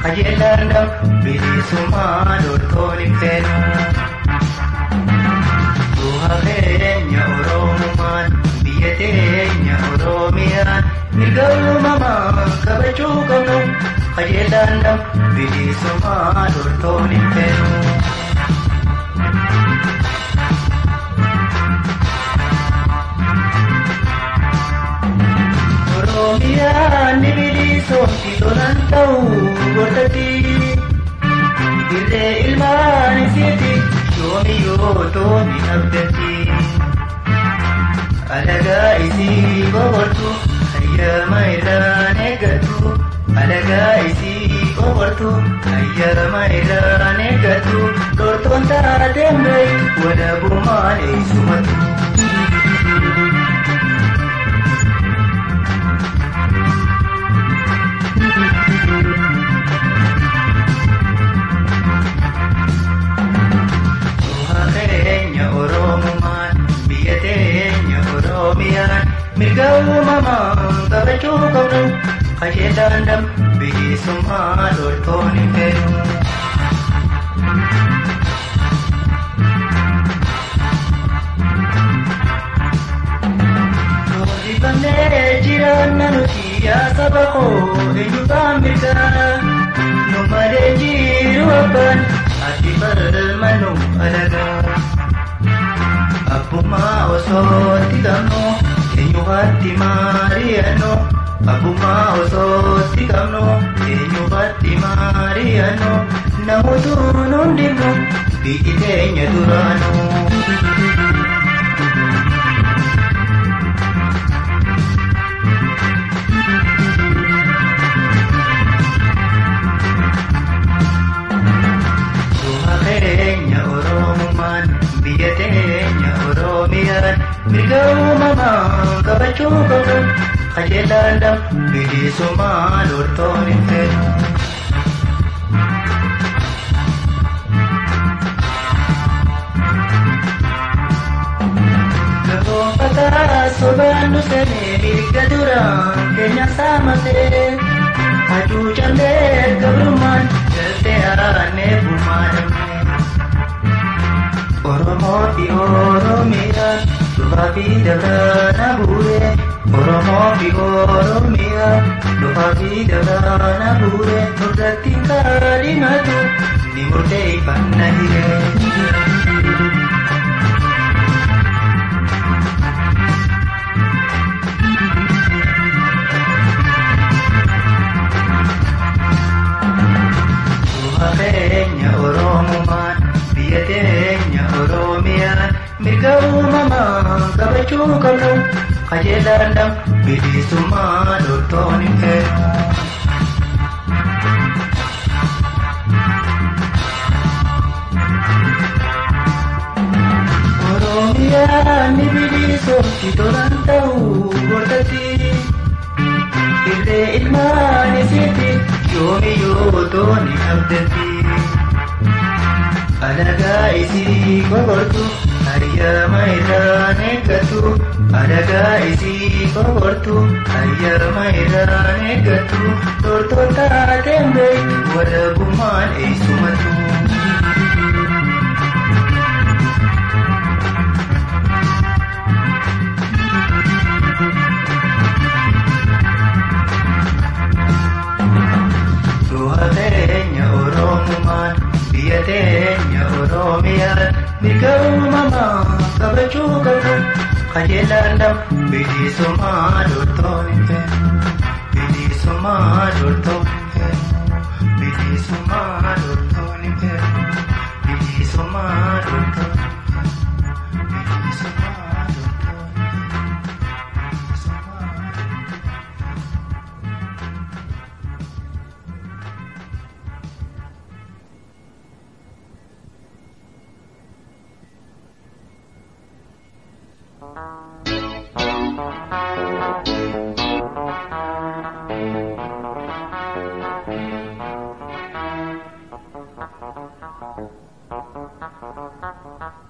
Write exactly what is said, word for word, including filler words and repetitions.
qajeelaan bilisummaa loltoonni kennu. Du'a keenya Oromummaan biyya teenya Oromiyaan mirga uumamaan kabajuu qabnu qajeelaan bilisummaa loltoonni kennu. Oromiyaan ni bilisoomti lolaan ta'uu gortatti irree ilmaan isiiti yoomi yootoo ni abdatti alagaa isii boqortu hayyama irraan eeggatu alagaa isii boqortu hayyama irraan eeggatu loltoon taateen bahi walabummaan eessumatu. Mirga uumamaan kabajuu qabnu qajeelaan bilisummaa loltoonni kennu. Roobifamnee jiraanna nuti yaa saba koo eenyuudhaan mirgaa nu malee jiru abbaan ati falmannu alagaa. Abbummaa osoo itti qabnu eenyuufatti mari'annu abbummaa osoo itti qabnu eenyuufatti mari'annu namoota nuun dhibnu biyyi teenya duraanu. Du'a keenya Oromummaan biyya teenya Oromiyaan mirga uumamaan kabajuu qabnu qajeelaan bilisummaa loltoonni kennu. Gaboonfataa sobaan dhufee mirga duraan keenya saamatee hacuucamtee gabrummaan galtee aanee bumaadhamne. Oromoo fi Oromiyaan dhufaa fi dabraana bu'ee Oromoo fi Oromiyaan dhufaa fi dabraana bu'ee nurratti kaadhimatu ni murteeffanna hiree. Du'a keenya Oromummaan biyya teenya Oromiyaan mirga uumamaan kabajuu qabnu qajeelaan bilisummaa loltoonni kennu. Oromiyaan ni bilisoomti lolaan ta'uu gortatti irree ilmaan isiiti yoomi yootoo ni abdatti. Alagaa isii boqortu hayyama irraan eeggatu alagaa isii boqortu hayyama irraan eeggatu loltoon taateen bahi walabummaan eessumatu. Du'a keenya Oromummaan biyya teenya Oromiyaan mirga uumamaan kabajuu qabnu qajeelaan bilisummaa loltoonni kennu. Bilisummaa loltoonni kennu. Bilisummaa loltoonni kennu. Bilisummaa loltoonni kennu. Bilisummaa Thank you.